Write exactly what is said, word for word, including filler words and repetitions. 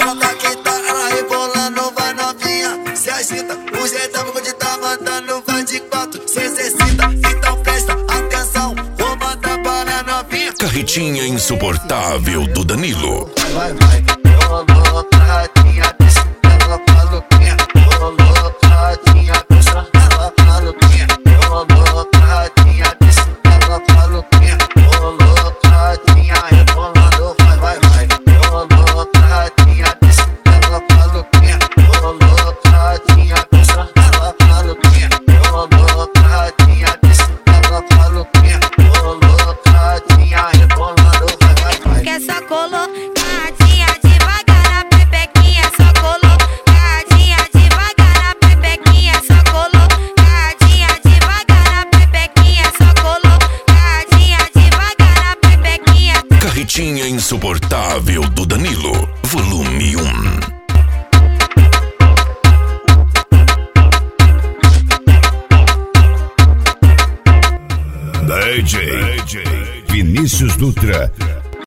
troca que tá ela rebolando, vai novinha, se agita. O jeitão que tá mandando vai de quatro, se exercita. Então presta atenção, vou mandar para novinha. Carretinha insuportável do Danilo. Vai, vai, rolou, tadinha, deixa ela maluquinha. Rolou, tadinha, deixa ela maluquinha. Rolou, tadinha, deixa ela maluquinha. Rolou, tadinha, rebolando, vai, vai, vai. Rolou, tadinha, deixa ela maluquinha. Rolou, tadinha, deixa ela maluquinha. Rolou, tadinha, deixa ela maluquinha. Rolou, tadinha, rebolando, vai, vai, vai. Quer só colocadinha devagar na pepequinha, só colocadinha devagar na pepequinha, só colocadinha devagar na pepequinha, só colocadinha devagar na pepequinha. Carretinha insuportável do Danilo, volume um. D J Vinícius Dutra